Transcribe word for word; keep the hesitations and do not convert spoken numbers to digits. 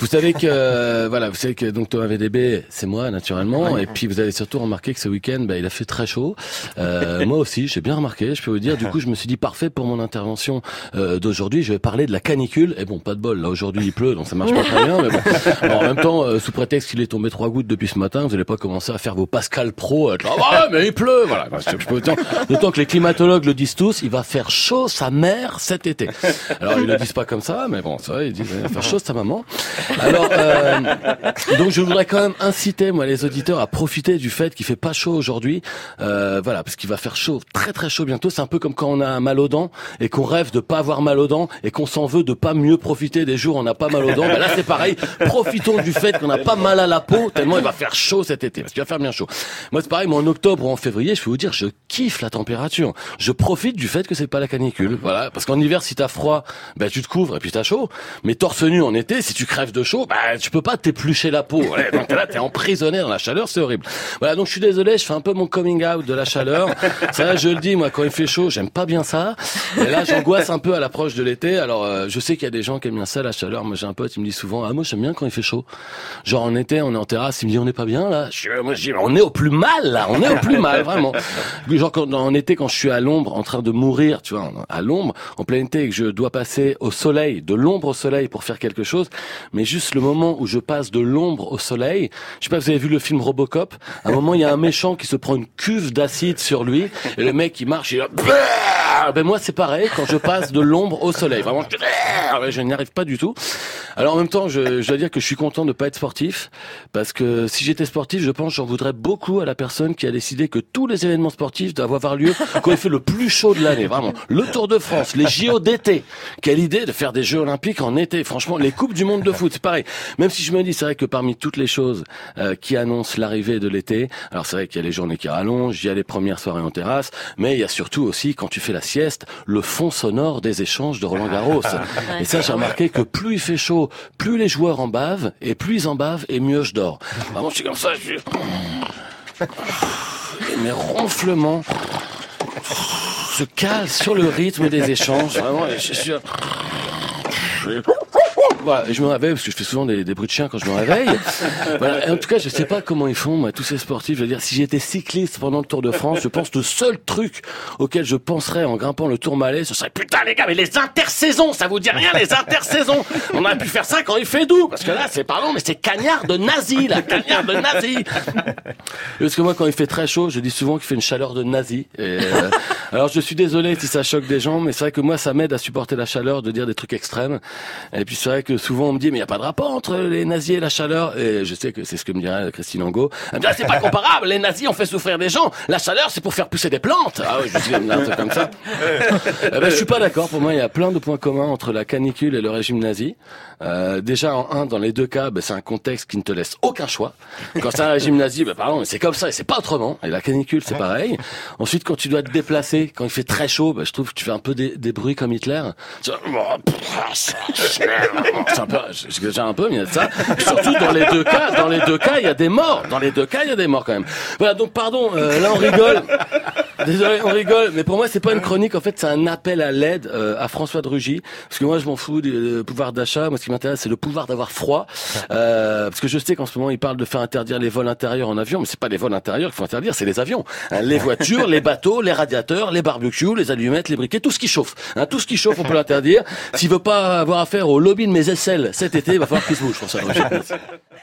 Vous savez que euh, voilà, vous savez que donc Thomas V D B, c'est moi naturellement, et puis vous avez surtout remarqué que ce week-end, bah, il a fait très chaud. Euh, moi aussi, j'ai bien remarqué, je peux vous dire. Du coup, je me suis dit parfait pour mon intervention euh, d'aujourd'hui. Je vais parler de la canicule. Et bon, pas de bol. Là aujourd'hui, il pleut, donc ça marche pas très bien. Mais bon, alors, en même temps, euh, sous prétexte qu'il est tombé trois gouttes depuis ce matin, vous n'allez pas commencer à faire vos Pascal Pro. Être là, ouais, mais il pleut. Voilà. Je, je peux vous dire, d'autant que les climatologues le disent tous, il va faire chaud sa mère cet été. Alors ils le disent pas comme ça, mais bon, c'est vrai, ils disent il va faire chaud sa maman. Alors euh, donc je voudrais quand même inciter moi les auditeurs à profiter du fait qu'il fait pas chaud aujourd'hui. Euh, voilà, parce qu'il va faire chaud, très très chaud bientôt. C'est un peu comme quand on a mal aux dents et qu'on rêve de pas avoir mal aux dents et qu'on s'en veut de pas mieux profiter des jours où on n'a pas mal aux dents. Ben là c'est pareil. Profitons du fait qu'on n'a pas mal à la peau tellement il va faire chaud cet été, parce qu'il va faire bien chaud. Moi c'est pareil, moi en octobre ou en février, je peux vous dire, je kiffe la température. Je profite du fait que c'est pas la canicule. Voilà, parce qu'en hiver si t'as froid, ben tu te couvres et puis t'as chaud. Mais torse nu en été, si tu crèves de chaud, ben tu peux pas t'éplucher la peau. Ouais, donc là t'es emprisonné dans la chaleur, c'est horrible. Voilà, donc je suis désolé, je fais un peu mon coming out de la chaleur. Ça, je le dis, moi quand il fait chaud, j'aime pas bien ça. Et là j'angoisse un peu à l'approche de l'été. Alors euh, je sais qu'il y a des gens qui aiment bien ça, la chaleur. Moi j'ai un pote, il me dit souvent, ah moi j'aime bien quand il fait chaud. Genre en été, on est en terrasse, il me dit on n'est pas bien là. Je, moi je dis on est au plus mal là, on est au plus mal vraiment. Genre quand, en été quand je suis à l'ombre, en train de mourir, tu vois, à l'ombre, en plein été, et que je dois passer au soleil, de l'ombre au soleil pour faire quelque chose, mais juste le moment où je passe de l'ombre au soleil, je sais pas, vous avez vu le film Robocop, à un moment il y a un méchant qui se prend une cuve d'acide sur lui, et le mec il marche, il a... Ben moi c'est pareil, quand je passe de l'ombre au soleil, vraiment, je, je n'y arrive pas du tout. Alors en même temps, je, je dois dire que je suis content de pas être sportif, parce que si j'étais sportif, je pense j'en voudrais beaucoup à la personne qui a décidé que tous les événements sportifs doivent avoir lieu quand il fait le plus chaud de l'année, vraiment. Le Tour de France, les J O d'été. Quelle idée de faire des Jeux Olympiques en été. Franchement, les Coupes du Monde de foot, c'est pareil. Même si je me dis, c'est vrai que parmi toutes les choses euh, qui annoncent l'arrivée de l'été, alors c'est vrai qu'il y a les journées qui rallongent, il y a les premières soirées en terrasse, mais il y a surtout aussi, quand tu fais la sieste, le fond sonore des échanges de Roland Garros. Et ça, j'ai remarqué que plus il fait chaud, plus les joueurs en bavent, et plus ils en bavent, et mieux je dors. Vraiment, je suis comme ça, je suis... Et mes ronflements se calent sur le rythme des échanges. Vraiment, je suis... Voilà, et je me réveille parce que je fais souvent des, des bruits de chien quand je me réveille. Voilà, et en tout cas, je sais pas comment ils font, moi, tous ces sportifs. Je veux dire, si j'étais cycliste pendant le Tour de France, je pense que le seul truc auquel je penserais en grimpant le Tourmalet, ce serait putain les gars, mais les intersaisons, ça vous dit rien les intersaisons. On aurait pu faire ça quand il fait doux, parce que là, c'est pardon, mais c'est cagnard de nazi, là, cagnard de nazi. Parce que moi, quand il fait très chaud, je dis souvent qu'il fait une chaleur de nazi. Et, euh, alors, je suis désolé si ça choque des gens, mais c'est vrai que moi, ça m'aide à supporter la chaleur, de dire des trucs extrêmes. Et puis c'est vrai que souvent on me dit mais il y a pas de rapport entre les nazis et la chaleur, et je sais que c'est ce que me dirait Christine Angot. Elle me dit ah, c'est pas comparable, les nazis ont fait souffrir des gens, la chaleur c'est pour faire pousser des plantes. Ah oui, je dis un truc comme ça. Eh ben je suis pas d'accord, pour moi il y a plein de points communs entre la canicule et le régime nazi. Euh, déjà en un, dans les deux cas, ben, c'est un contexte qui ne te laisse aucun choix. Quand c'est un régime nazi, ben pardon, mais c'est comme ça et c'est pas autrement. Et la canicule c'est pareil. Ensuite quand tu dois te déplacer, quand il fait très chaud, ben, je trouve que tu fais un peu des, des bruits comme Hitler. Tu vois, c'est un peu, j'exagère un peu, mais il y a de ça. Surtout dans les deux cas, dans les deux cas, il y a des morts. Dans les deux cas, il y a des morts quand même. Voilà, donc pardon, euh, là on rigole. Désolé, on rigole, mais pour moi c'est pas une chronique. En fait, c'est un appel à l'aide euh, à François de Rugy, parce que moi je m'en fous du euh, pouvoir d'achat. Moi, ce qui m'intéresse, c'est le pouvoir d'avoir froid, euh, parce que je sais qu'en ce moment il parle de faire interdire les vols intérieurs en avion, mais c'est pas les vols intérieurs qu'il faut interdire, c'est les avions, hein, les voitures, les bateaux, les radiateurs, les barbecues, les allumettes, les briquets, tout ce qui chauffe. Hein, tout ce qui chauffe, on peut l'interdire. S'il veut pas avoir affaire au lobby de mes aisselles cet été, il va falloir qu'il se bouge, François de Rugy.